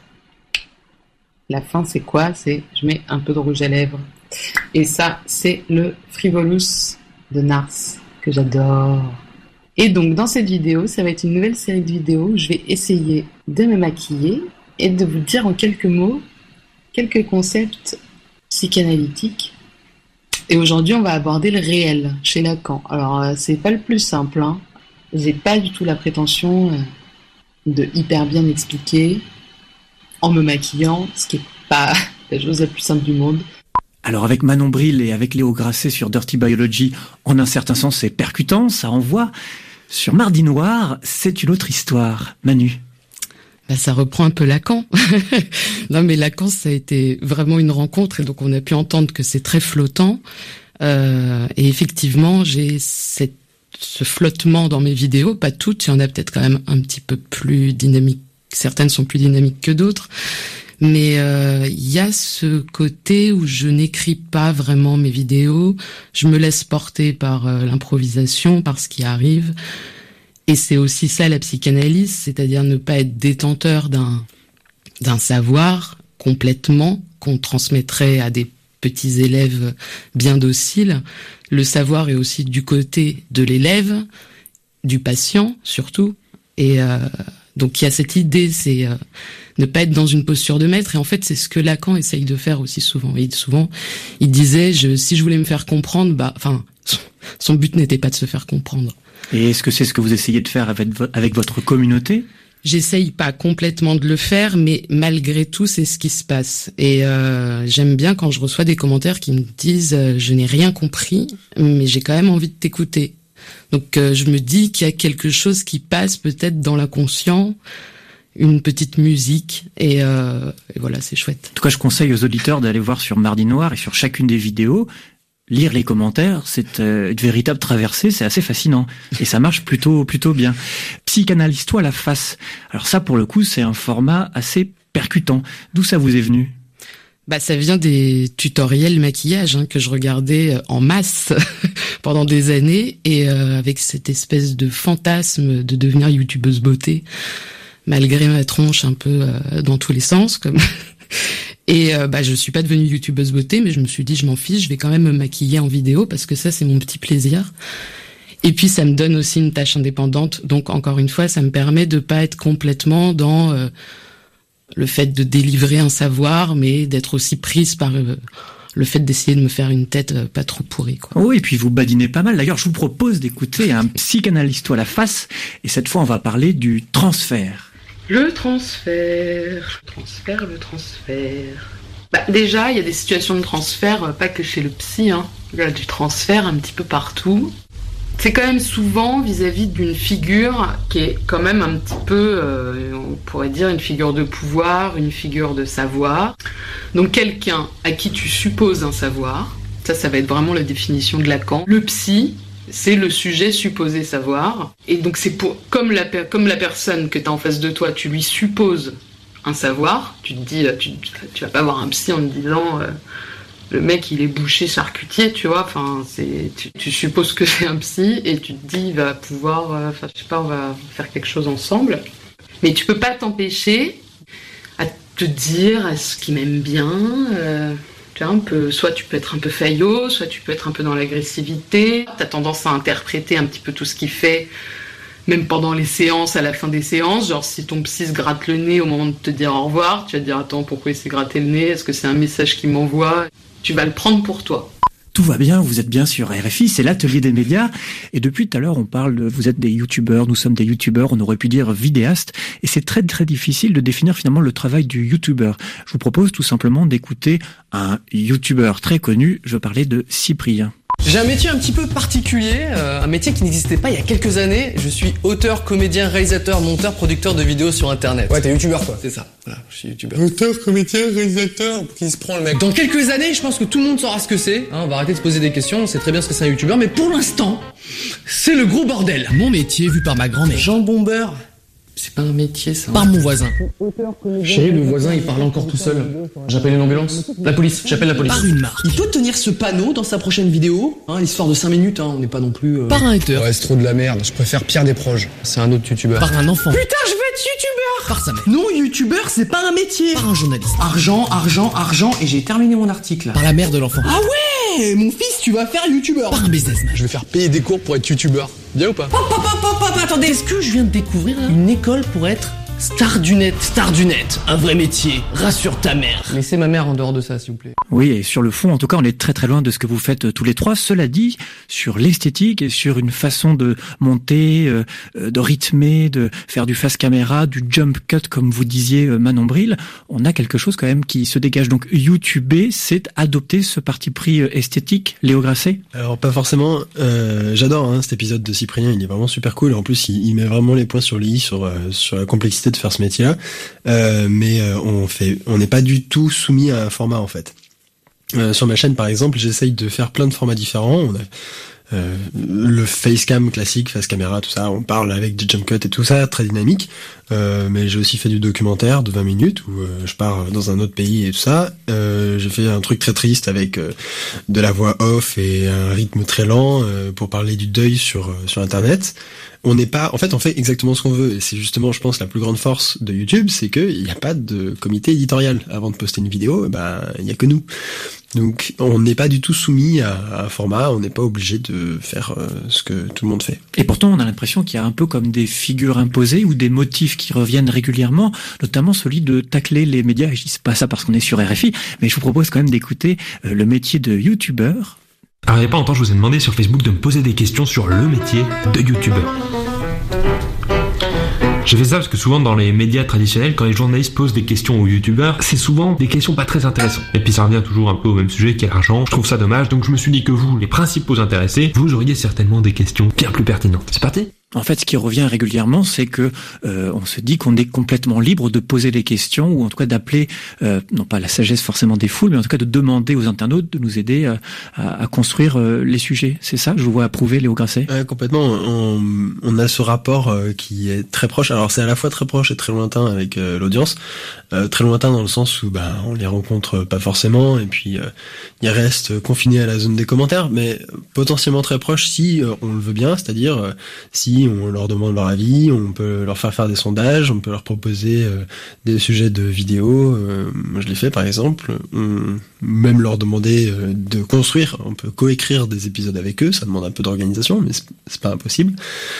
La fin, c'est quoi? C'est je mets un peu de rouge à lèvres. Et ça, c'est le Frivolous de Nars, que j'adore. Et donc, dans cette vidéo, ça va être une nouvelle série de vidéos où je vais essayer de me maquiller et de vous dire en quelques mots quelques concepts psychanalytiques. Et aujourd'hui, on va aborder le réel chez Lacan. Alors, euh, c'est pas le plus simple, hein. J'ai pas du tout la prétention euh, de hyper bien expliquer en me maquillant, ce qui est pas la chose la plus simple du monde. Alors avec Manon Bril et avec Léo Grasset sur Dirty Biology, en un certain sens c'est percutant, ça envoie. Sur Mardi Noir, c'est une autre histoire. Manu. Bah, ça reprend un peu Lacan. Non mais Lacan, ça a été vraiment une rencontre et donc on a pu entendre que c'est très flottant. Euh, et effectivement, j'ai cette, ce flottement dans mes vidéos, pas toutes, il y en a peut-être quand même un petit peu plus dynamiques. Certaines sont plus dynamiques que d'autres. Mais il euh, y a ce côté où je n'écris pas vraiment mes vidéos, je me laisse porter par euh, l'improvisation, par ce qui arrive. Et c'est aussi ça la psychanalyse, c'est-à-dire ne pas être détenteur d'un d'un savoir complètement qu'on transmettrait à des petits élèves bien dociles. Le savoir est aussi du côté de l'élève, du patient surtout, et euh, Donc il y a cette idée, c'est euh, ne pas être dans une posture de maître. Et en fait, c'est ce que Lacan essaye de faire aussi souvent. Et souvent, il disait, je, si je voulais me faire comprendre, bah, enfin, son but n'était pas de se faire comprendre. Et est-ce que c'est ce que vous essayez de faire avec, avec votre communauté ? J'essaye pas complètement de le faire, mais malgré tout, c'est ce qui se passe. Et euh, j'aime bien quand je reçois des commentaires qui me disent euh, « je n'ai rien compris, mais j'ai quand même envie de t'écouter ». Donc euh, je me dis qu'il y a quelque chose qui passe peut-être dans l'inconscient, une petite musique, et, euh, et voilà, c'est chouette. En tout cas, je conseille aux auditeurs d'aller voir sur Mardi Noir et sur chacune des vidéos, lire les commentaires, c'est euh, une véritable traversée, c'est assez fascinant. Et ça marche plutôt plutôt bien. Psychanalyse-toi la face. Alors ça, pour le coup, c'est un format assez percutant. D'où ça vous est venu ? Bah, ça vient des tutoriels maquillage hein, que je regardais en masse pendant des années, et euh, avec cette espèce de fantasme de devenir youtubeuse beauté, malgré ma tronche un peu euh, dans tous les sens, comme... Et euh, bah je suis pas devenue youtubeuse beauté, mais je me suis dit je m'en fiche, je vais quand même me maquiller en vidéo parce que ça c'est mon petit plaisir. Et puis ça me donne aussi une tâche indépendante, donc encore une fois ça me permet de pas être complètement dans euh, le fait de délivrer un savoir, mais d'être aussi prise par euh, le fait d'essayer de me faire une tête euh, pas trop pourrie, quoi. Oui, et puis vous badinez pas mal. D'ailleurs, je vous propose d'écouter un Psychanalyse-toi la face, et cette fois on va parler du transfert. Le transfert, le transfert, le transfert. Bah, déjà, il y a des situations de transfert, pas que chez le psy, hein. Il y a du transfert un petit peu partout. C'est quand même souvent vis-à-vis d'une figure qui est quand même un petit peu, euh, on pourrait dire, une figure de pouvoir, une figure de savoir. Donc quelqu'un à qui tu supposes un savoir, ça, ça va être vraiment la définition de Lacan. Le psy, c'est le sujet supposé savoir. Et donc c'est pour, comme la, comme la personne que tu as en face de toi, tu lui supposes un savoir, tu te dis, tu, tu vas pas voir un psy en te disant, euh, le mec il est boucher charcutier, tu vois, enfin, c'est, tu, tu supposes que c'est un psy et tu te dis, il va pouvoir, enfin, euh, je sais pas, on va faire quelque chose ensemble. Mais tu peux pas t'empêcher à te dire, est-ce qu'il m'aime bien, euh, un peu, soit tu peux être un peu faillot, soit tu peux être un peu dans l'agressivité. T'as tendance à interpréter un petit peu tout ce qu'il fait, même pendant les séances, à la fin des séances. Genre, si ton psy se gratte le nez au moment de te dire au revoir, tu vas te dire, attends, pourquoi il s'est gratté le nez ? Est-ce que c'est un message qu'il m'envoie ? Tu vas le prendre pour toi. Tout va bien, vous êtes bien sur R F I, c'est l'atelier des médias. Et depuis tout à l'heure, on parle de, vous êtes des youtubeurs, nous sommes des youtubeurs, on aurait pu dire vidéastes. Et c'est très très difficile de définir finalement le travail du youtubeur. Je vous propose tout simplement d'écouter un youtubeur très connu, je parlais de Cyprien. J'ai un métier un petit peu particulier, euh, un métier qui n'existait pas il y a quelques années. Je suis auteur, comédien, réalisateur, monteur, producteur de vidéos sur internet. Ouais, t'es youtubeur quoi. C'est ça, voilà, je suis youtubeur. Auteur, comédien, réalisateur, qui se prend le mec. Dans quelques années, je pense que tout le monde saura ce que c'est. Hein, on va arrêter de se poser des questions, on sait très bien ce que c'est un youtubeur, mais pour l'instant, c'est le gros bordel. Mon métier vu par ma grand-mère. Jambon beurre. C'est pas un métier, ça. Par mon voisin. Chérie, le voisin, il parle encore tout seul. J'appelle une ambulance. La police, j'appelle la police. Par une marque. Il peut tenir ce panneau dans sa prochaine vidéo, hein, l'histoire de cinq minutes, hein, on n'est pas non plus... Euh... Par un hater. Ouais, c'est trop de la merde, je préfère Pierre Desproges. C'est un autre youtubeur. Par un enfant. Putain, je veux être youtubeur. Par sa mère. Non, youtubeur, c'est pas un métier. Par un journaliste. Argent, argent, argent, et j'ai terminé mon article. Par la mère de l'enfant. Ah ouais, mon fils, tu vas faire youtubeur. Par un businessman. Je vais faire payer des cours pour être youtubeur. Bien ou pas? Hop, hop, hop, hop, hop, attendez. Est-ce que je viens de découvrir là une école pour être star du net? Star du net, un vrai métier. Rassure ta mère. Laissez ma mère en dehors de ça, s'il vous plaît. Oui, et sur le fond, en tout cas, on est très très loin de ce que vous faites tous les trois. Cela dit, sur l'esthétique et sur une façon de monter, euh, de rythmer, de faire du face caméra, du jump cut, comme vous disiez, Manon Bril, on a quelque chose quand même qui se dégage. Donc, YouTuber, c'est adopter ce parti pris esthétique, Léo Grasset? Alors, pas forcément. Euh, j'adore hein, cet épisode de Cyprien, il est vraiment super cool. En plus, il, il met vraiment les points sur les i sur, euh, sur la complexité de faire ce métier-là, euh, mais euh, on fait, on n'est pas du tout soumis à un format en fait. Euh, sur ma chaîne par exemple, j'essaye de faire plein de formats différents. On a euh, le facecam classique, face caméra, tout ça. On parle avec des jump cuts et tout ça, très dynamique. Euh, mais j'ai aussi fait du documentaire de vingt minutes où euh, je pars dans un autre pays et tout ça. Euh, j'ai fait un truc très triste avec euh, de la voix off et un rythme très lent euh, pour parler du deuil sur sur internet. on n'est pas, en fait, on fait exactement ce qu'on veut. Et c'est justement, je pense, la plus grande force de YouTube, c'est qu'il n'y a pas de comité éditorial. Avant de poster une vidéo, ben, il n'y a que nous. Donc, on n'est pas du tout soumis à, à un format, on n'est pas obligé de faire euh, ce que tout le monde fait. Et pourtant, on a l'impression qu'il y a un peu comme des figures imposées ou des motifs qui reviennent régulièrement, notamment celui de tacler les médias. Et je dis pas ça parce qu'on est sur R F I, mais je vous propose quand même d'écouter euh, le métier de youtubeur. Alors, il n'y a pas longtemps, je vous ai demandé sur Facebook de me poser des questions sur le métier de youtubeur. J'ai fait ça parce que souvent dans les médias traditionnels, quand les journalistes posent des questions aux youtubeurs, c'est souvent des questions pas très intéressantes. Et puis ça revient toujours un peu au même sujet qu'est l'argent. Je trouve ça dommage, donc je me suis dit que vous, les principaux intéressés, vous auriez certainement des questions bien plus pertinentes. C'est parti ? En fait, ce qui revient régulièrement, c'est que euh, on se dit qu'on est complètement libre de poser des questions ou en tout cas d'appeler, euh, non pas la sagesse forcément des foules, mais en tout cas de demander aux internautes de nous aider euh, à, à construire euh, les sujets. C'est ça, je vous vois approuver, Léo Grasset. Ouais, complètement. On, on a ce rapport euh, qui est très proche. Alors c'est à la fois très proche et très lointain avec euh, l'audience. Euh, très lointain dans le sens où ben on les rencontre pas forcément et puis euh, ils restent confinés à la zone des commentaires, mais potentiellement très proche si euh, on le veut bien, c'est-à-dire euh, si on leur demande leur avis, on peut leur faire faire des sondages, on peut leur proposer euh, des sujets de vidéos. Euh, moi, je l'ai fait par exemple. On, même leur demander euh, de construire. On peut coécrire des épisodes avec eux. Ça demande un peu d'organisation, mais c'est, c'est pas impossible.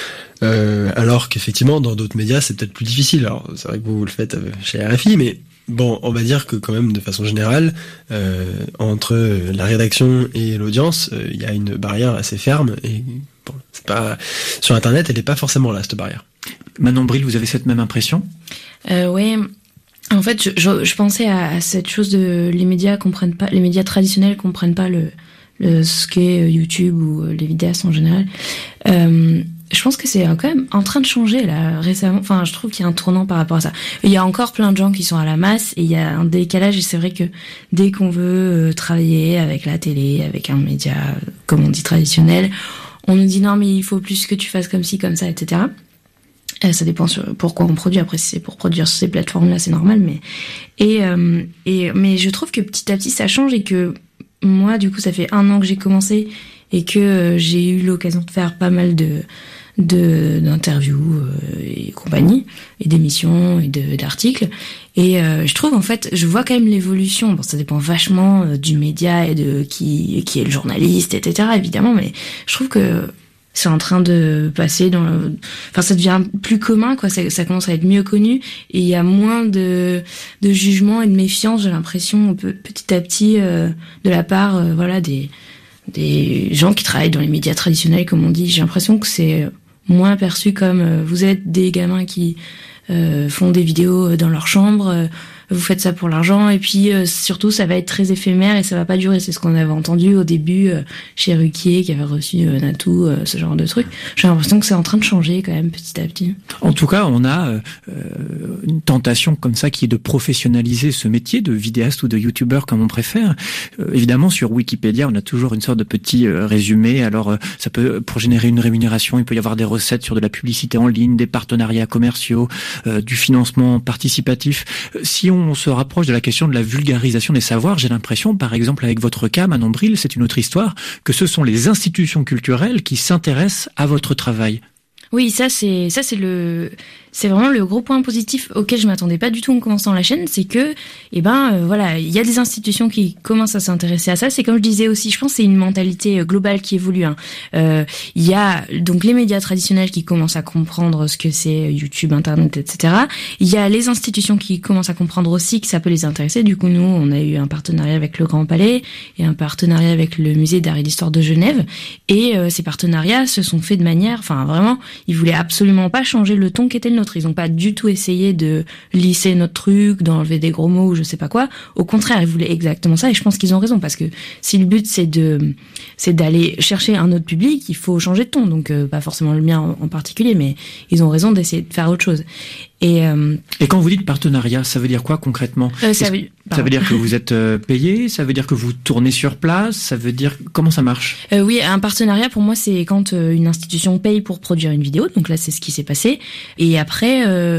Euh, alors qu'effectivement, dans d'autres médias, c'est peut-être plus difficile. Alors, c'est vrai que vous, vous le faites chez R F I, mais bon, on va dire que quand même, de façon générale, euh, entre la rédaction et l'audience, il euh, y a une barrière assez ferme et bon, c'est pas sur Internet, elle est pas forcément là, cette barrière. Manon Bril, vous avez cette même impression ? euh, Ouais. En fait, je, je, je pensais à, à cette chose de les médias comprennent pas, les médias traditionnels comprennent pas le, le ce qu'est YouTube ou les vidéastes en général. Euh, je pense que c'est quand même en train de changer là récemment. Enfin, je trouve qu'il y a un tournant par rapport à ça. Il y a encore plein de gens qui sont à la masse et il y a un décalage. Et c'est vrai que dès qu'on veut travailler avec la télé, avec un média comme on dit traditionnel, on nous dit non mais il faut plus que tu fasses comme ci, comme ça, et cetera. Euh, ça dépend sur pourquoi on produit. Après, si c'est pour produire sur ces plateformes-là, c'est normal. Mais et euh, et mais je trouve que petit à petit ça change et que moi, du coup, ça fait un an que j'ai commencé et que euh, j'ai eu l'occasion de faire pas mal de de d'interviews euh, et compagnie et d'émissions et de d'articles. Et euh, je trouve en fait, je vois quand même l'évolution. Bon, ça dépend vachement euh, du média et de qui qui est le journaliste, et cetera. Évidemment, mais je trouve que c'est en train de passer dans le... Enfin, ça devient plus commun, quoi. Ça, ça commence à être mieux connu et il y a moins de, de jugement et de méfiance, j'ai l'impression, petit à petit, euh, de la part, euh, voilà, des, des gens qui travaillent dans les médias traditionnels, comme on dit. J'ai l'impression que c'est moins perçu comme euh, vous êtes des gamins qui euh, font des vidéos dans leur chambre, euh, vous faites ça pour l'argent et puis euh, surtout ça va être très éphémère et ça va pas durer. C'est ce qu'on avait entendu au début euh, chez Ruquier qui avait reçu euh, Natou, euh, ce genre de truc. J'ai l'impression que c'est en train de changer quand même petit à petit. En tout cas, on a euh, une tentation comme ça qui est de professionnaliser ce métier de vidéaste ou de youtubeur comme on préfère. Euh, évidemment, sur Wikipédia, on a toujours une sorte de petit euh, résumé. Alors, euh, ça peut pour générer une rémunération, il peut y avoir des recettes sur de la publicité en ligne, des partenariats commerciaux, euh, du financement participatif. Euh, si on on se rapproche de la question de la vulgarisation des savoirs, j'ai l'impression, par exemple avec votre cas, Manon Bril, c'est une autre histoire, que ce sont les institutions culturelles qui s'intéressent à votre travail. Oui, ça c'est ça c'est le c'est vraiment le gros point positif auquel je m'attendais pas du tout en commençant la chaîne, c'est que eh ben euh, voilà, il y a des institutions qui commencent à s'intéresser à ça. C'est comme je disais aussi, je pense que c'est une mentalité globale qui évolue. Hein. Euh, il y a donc les médias traditionnels qui commencent à comprendre ce que c'est YouTube, Internet, et cetera. Il y a les institutions qui commencent à comprendre aussi que ça peut les intéresser. Du coup, nous, on a eu un partenariat avec le Grand Palais et un partenariat avec le Musée d'Art et d'Histoire de Genève. Et euh, ces partenariats se sont faits de manière, enfin vraiment, ils voulaient absolument pas changer le ton qui était le nôtre. Ils ont pas du tout essayé de lisser notre truc, d'enlever des gros mots ou je sais pas quoi. Au contraire, ils voulaient exactement ça et je pense qu'ils ont raison parce que si le but c'est de c'est d'aller chercher un autre public, il faut changer de ton. Donc euh, pas forcément le mien en, en particulier, mais ils ont raison d'essayer de faire autre chose. Et, euh, et quand vous dites partenariat, ça veut dire quoi concrètement ? euh, ça, veut, ça veut dire que vous êtes euh, payé, ça veut dire que vous tournez sur place, ça veut dire comment ça marche ? euh, Oui, un partenariat pour moi c'est quand euh, une institution paye pour produire une vidéo, donc là c'est ce qui s'est passé. Et après, euh,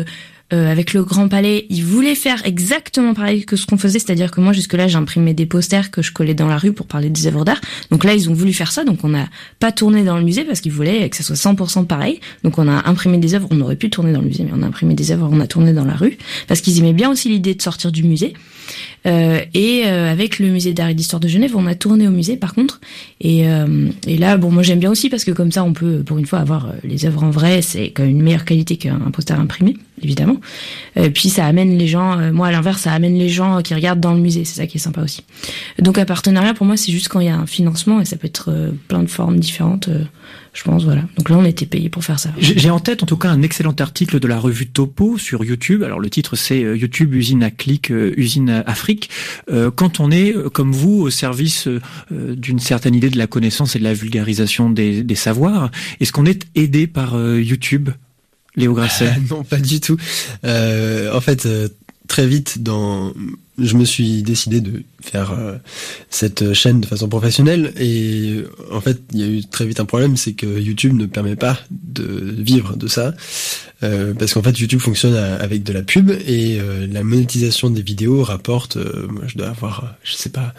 Euh, avec le Grand Palais, ils voulaient faire exactement pareil que ce qu'on faisait, c'est-à-dire que moi jusque-là j'imprimais des posters que je collais dans la rue pour parler des œuvres d'art. Donc là ils ont voulu faire ça, donc on n'a pas tourné dans le musée parce qu'ils voulaient que ça soit cent pour cent pareil. Donc on a imprimé des œuvres, on aurait pu tourner dans le musée, mais on a imprimé des œuvres, on a tourné dans la rue parce qu'ils aimaient bien aussi l'idée de sortir du musée. Euh, et euh, avec le musée d'art et d'histoire de Genève, on a tourné au musée par contre. Et, euh, et là, bon, moi j'aime bien aussi parce que comme ça, on peut pour une fois avoir les œuvres en vrai. C'est quand même une meilleure qualité qu'un poster imprimé, évidemment. Et puis ça amène les gens. Euh, moi, à l'inverse, ça amène les gens qui regardent dans le musée. C'est ça qui est sympa aussi. Donc un partenariat, pour moi, c'est juste quand il y a un financement et ça peut être euh, plein de formes différentes. Euh, je pense, voilà. Donc là, on était payé pour faire ça. J'ai en tête, en tout cas, un excellent article de la revue Topo sur YouTube. Alors, le titre, c'est euh, YouTube usine à clic, euh, usine à Afrique. Euh, quand on est, euh, comme vous, au service euh, d'une certaine idée de la connaissance et de la vulgarisation des, des savoirs, est-ce qu'on est aidé par euh, YouTube, Léo Grasset? euh, Non, pas du tout. Euh, en fait, euh, très vite, dans, je me suis décidé de faire euh, cette chaîne de façon professionnelle et en fait, il y a eu très vite un problème, c'est que YouTube ne permet pas de vivre de ça. Euh, parce qu'en fait YouTube fonctionne à, avec de la pub et euh, la monétisation des vidéos rapporte, euh, moi je dois avoir, je sais pas,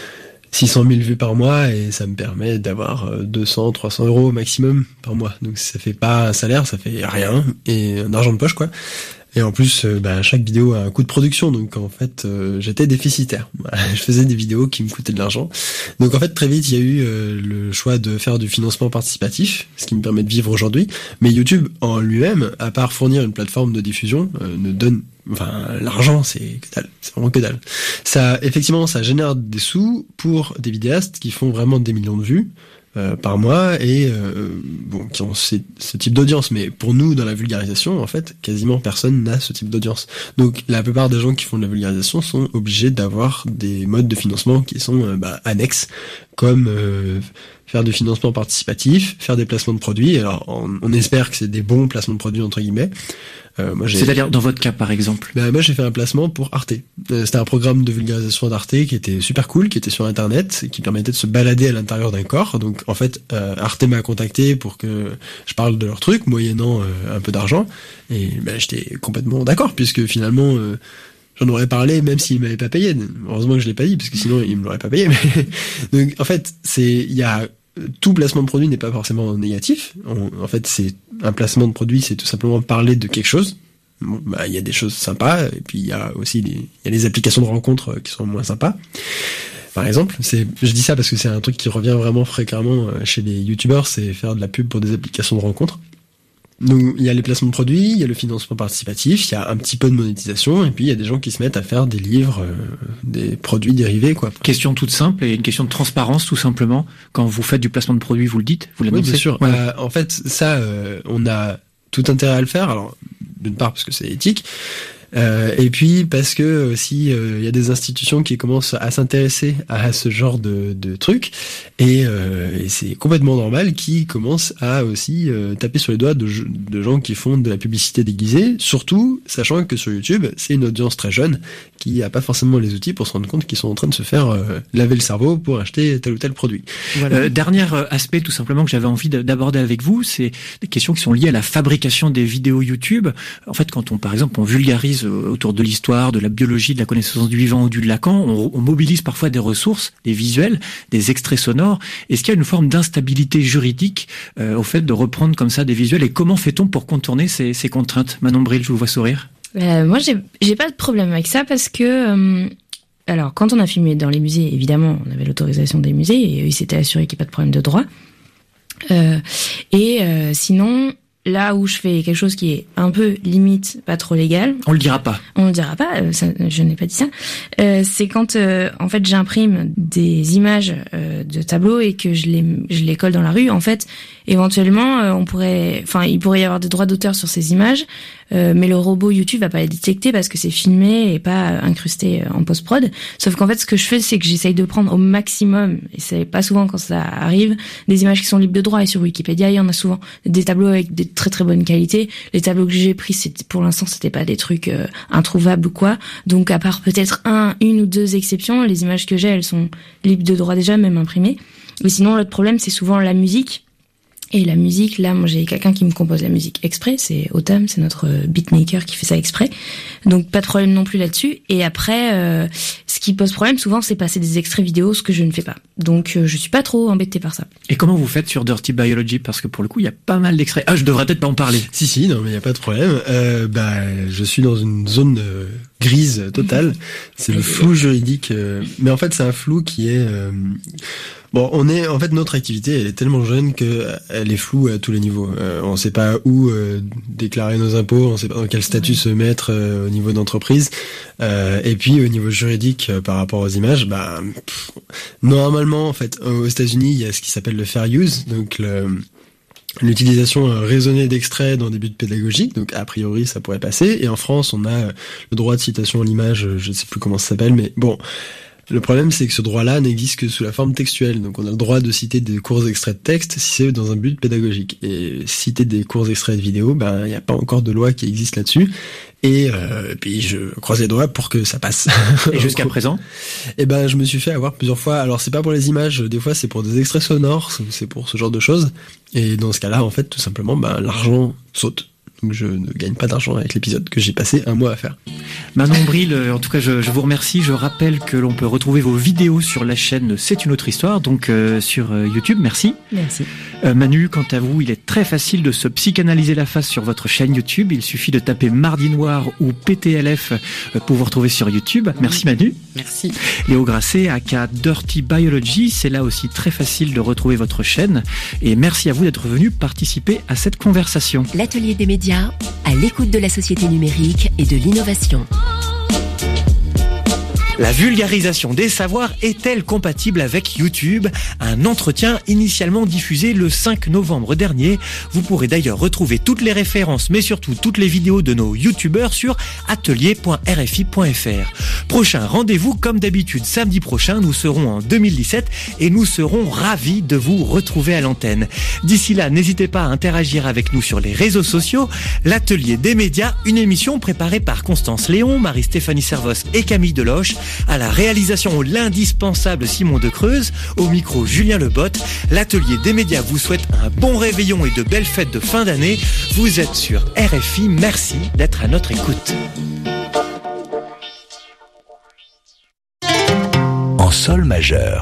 six cent mille vues par mois et ça me permet d'avoir deux cents, trois cents euros maximum par mois. Donc ça fait pas un salaire, ça fait rien et un argent de poche quoi. Et en plus, euh, bah, chaque vidéo a un coût de production, donc en fait, euh, j'étais déficitaire. Je faisais des vidéos qui me coûtaient de l'argent. Donc en fait, très vite, il y a eu euh, le choix de faire du financement participatif, ce qui me permet de vivre aujourd'hui. Mais YouTube, en lui-même, à part fournir une plateforme de diffusion, euh, ne donne... Enfin, l'argent, c'est que dalle. C'est vraiment que dalle. Ça, effectivement, ça génère des sous pour des vidéastes qui font vraiment des millions de vues. Euh, par mois et euh, bon qui ont ce, ce type d'audience, mais pour nous dans la vulgarisation en fait quasiment personne n'a ce type d'audience, donc la plupart des gens qui font de la vulgarisation sont obligés d'avoir des modes de financement qui sont euh, bah, annexes comme euh, faire du financement participatif, faire des placements de produits. Alors on, on espère que c'est des bons placements de produits entre guillemets. Euh, moi, j'ai... C'est-à-dire dans votre cas par exemple? Bah, moi j'ai fait un placement pour Arte. Euh, c'était un programme de vulgarisation d'Arte qui était super cool, qui était sur internet, qui permettait de se balader à l'intérieur d'un corps. Donc en fait euh, Arte m'a contacté pour que je parle de leur truc, moyennant euh, un peu d'argent. Et bah, j'étais complètement d'accord, puisque finalement euh, j'en aurais parlé même s'ils m'avaient pas payé. Heureusement que je l'ai pas dit, parce que sinon ils me l'auraient pas payé. Mais... Donc en fait c'est il y a tout placement de produit n'est pas forcément négatif. On, en fait, c'est un placement de produit, c'est tout simplement parler de quelque chose. Bon, bah, il y a des choses sympas, et puis il y a aussi des, il y a les applications de rencontres qui sont moins sympas. Par exemple, c'est, je dis ça parce que c'est un truc qui revient vraiment fréquemment chez les youtubeurs, c'est faire de la pub pour des applications de rencontres. Donc, il y a les placements de produits, il y a le financement participatif, il y a un petit peu de monétisation, et puis il y a des gens qui se mettent à faire des livres, euh, des produits dérivés, quoi. Question toute simple et une question de transparence, tout simplement. Quand vous faites du placement de produits, vous le dites, vous l'annoncez. Oui, bien sûr. Voilà. Euh, en fait, ça, euh, on a tout intérêt à le faire. Alors, d'une part parce que c'est éthique, euh, et puis parce que aussi il euh, y a des institutions qui commencent à s'intéresser à ce genre de, de trucs, et, euh, et c'est complètement normal qu'ils commencent à aussi euh, taper sur les doigts de, de gens qui font de la publicité déguisée, surtout sachant que sur YouTube c'est une audience très jeune qui a pas forcément les outils pour se rendre compte qu'ils sont en train de se faire euh, laver le cerveau pour acheter tel ou tel produit. Voilà. Euh, dernier aspect tout simplement que j'avais envie d'aborder avec vous, c'est des questions qui sont liées à la fabrication des vidéos YouTube. En fait, quand on par exemple on vulgarise autour de l'histoire, de la biologie, de la connaissance du vivant ou du Lacan, on, on mobilise parfois des ressources, des visuels, des extraits sonores. Est-ce qu'il y a une forme d'instabilité juridique euh, au fait de reprendre comme ça des visuels, et comment fait-on pour contourner ces, ces contraintes? Manon Bril, je vous vois sourire. Euh, moi, j'ai, j'ai pas de problème avec ça parce que, euh, alors, quand on a filmé dans les musées, évidemment, on avait l'autorisation des musées et ils s'étaient assurés qu'il n'y ait pas de problème de droit. Euh, et euh, sinon, là où je fais quelque chose qui est un peu limite, pas trop légal. On le dira pas. On le dira pas. Ça, je n'ai pas dit ça. Euh, c'est quand, euh, en fait, j'imprime des images euh, de tableaux et que je les, je les colle dans la rue. En fait, éventuellement, euh, on pourrait, enfin, il pourrait y avoir des droits d'auteur sur ces images, euh, mais le robot YouTube va pas les détecter parce que c'est filmé et pas incrusté en post-prod. Sauf qu'en fait, ce que je fais, c'est que j'essaye de prendre au maximum, et c'est pas souvent quand ça arrive, des images qui sont libres de droit. Et sur Wikipédia, il y en a souvent des tableaux avec des très très bonne qualité. Les tableaux que j'ai pris, c'était, pour l'instant, c'était pas des trucs euh, introuvables ou quoi. Donc, à part peut-être un, une ou deux exceptions, les images que j'ai, elles sont libres de droit déjà, même imprimées. Mais sinon, l'autre problème, c'est souvent la musique. Et la musique, là, moi j'ai quelqu'un qui me compose la musique exprès, c'est Autumn, c'est notre beatmaker qui fait ça exprès. Donc pas de problème non plus là-dessus. Et après, euh, ce qui pose problème souvent, c'est passer des extraits vidéo, ce que je ne fais pas. Donc euh, je suis pas trop embêtée par ça. Et comment vous faites sur Dirty Biology? Parce que pour le coup, il y a pas mal d'extraits. Ah, je devrais peut-être pas en parler. Si, si, non, mais il y a pas de problème. Euh, bah, je suis dans une zone euh, grise totale. C'est le flou juridique. Euh, mais en fait, c'est un flou qui est... Euh, Bon, on est en fait notre activité, elle est tellement jeune que elle est floue à tous les niveaux. Euh, on sait pas où euh, déclarer nos impôts, on sait pas dans quel statut se mettre euh, au niveau d'entreprise. Euh, et puis au niveau juridique euh, par rapport aux images, bah pff, normalement en fait aux États-Unis il y a ce qui s'appelle le fair use, donc le l'utilisation raisonnée d'extraits dans des buts pédagogiques, donc a priori ça pourrait passer. Et en France, on a le droit de citation à l'image, je ne sais plus comment ça s'appelle, mais bon. Le problème, c'est que ce droit-là n'existe que sous la forme textuelle. Donc, on a le droit de citer des courts extraits de texte si c'est dans un but pédagogique. Et citer des courts extraits de vidéo, ben, il n'y a pas encore de loi qui existe là-dessus. Et euh, puis, je croise les doigts pour que ça passe. Et jusqu'à présent? Eh ben, je me suis fait avoir plusieurs fois. Alors, c'est pas pour les images. Des fois, c'est pour des extraits sonores. C'est pour ce genre de choses. Et dans ce cas-là, en fait, tout simplement, ben, l'argent saute. Donc je ne gagne pas d'argent avec l'épisode que j'ai passé un mois à faire. Manon Bril, en tout cas je, je vous remercie. Je rappelle que l'on peut retrouver vos vidéos sur la chaîne C'est une autre histoire, donc euh, sur euh, YouTube. Merci. Merci. Euh, Manu, quant à vous, il est très facile de se psychanalyser la face sur votre chaîne YouTube. Il suffit de taper Mardi Noir ou P T L F pour vous retrouver sur YouTube. Merci Manu. Merci. Léo Grasset, aka Dirty Biology, c'est là aussi très facile de retrouver votre chaîne. Et merci à vous d'être venu participer à cette conversation. L'atelier des médias à l'écoute de la société numérique et de l'innovation. La vulgarisation des savoirs est-elle compatible avec YouTube? Un entretien initialement diffusé le cinq novembre dernier. Vous pourrez d'ailleurs retrouver toutes les références, mais surtout toutes les vidéos de nos youtubeurs sur atelier point r f i point f r. Prochain rendez-vous, comme d'habitude, samedi prochain. Nous serons en deux mille dix-sept et nous serons ravis de vous retrouver à l'antenne. D'ici là, n'hésitez pas à interagir avec nous sur les réseaux sociaux. L'Atelier des médias, une émission préparée par Constance Léon, Marie-Stéphanie Servos et Camille Deloche. À la réalisation, l'indispensable Simon de Creuse. Au micro, Julien Lebotte. L'Atelier des médias vous souhaite un bon réveillon et de belles fêtes de fin d'année. Vous êtes sur R F I. Merci d'être à notre écoute. En sol majeur.